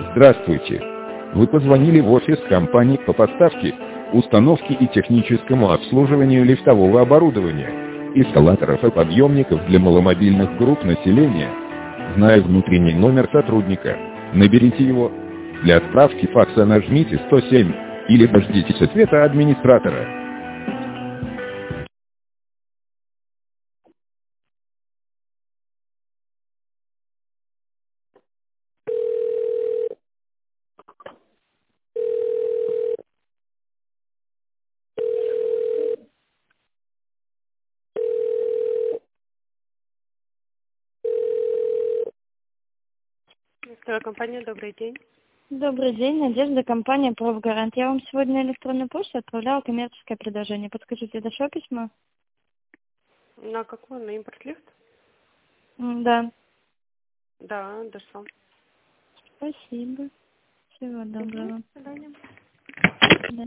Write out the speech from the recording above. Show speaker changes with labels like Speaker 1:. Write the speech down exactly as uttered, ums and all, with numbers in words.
Speaker 1: Здравствуйте. Вы позвонили в офис компании по поставке, установке и техническому обслуживанию лифтового оборудования, эскалаторов и подъемников для маломобильных групп населения. Зная внутренний номер сотрудника, наберите его. Для отправки факса нажмите сто семь или дождитесь ответа администратора.
Speaker 2: Вторая компания, добрый день.
Speaker 3: Добрый день, Надежда, компания «Профгарант». Я вам сегодня на электронную почту отправляла коммерческое предложение. Подскажите, дошло письмо?
Speaker 2: На какой? На импорт-лифт?
Speaker 3: М, Да.
Speaker 2: Да, дошло.
Speaker 3: Спасибо. Всего доброго.
Speaker 2: Мгм.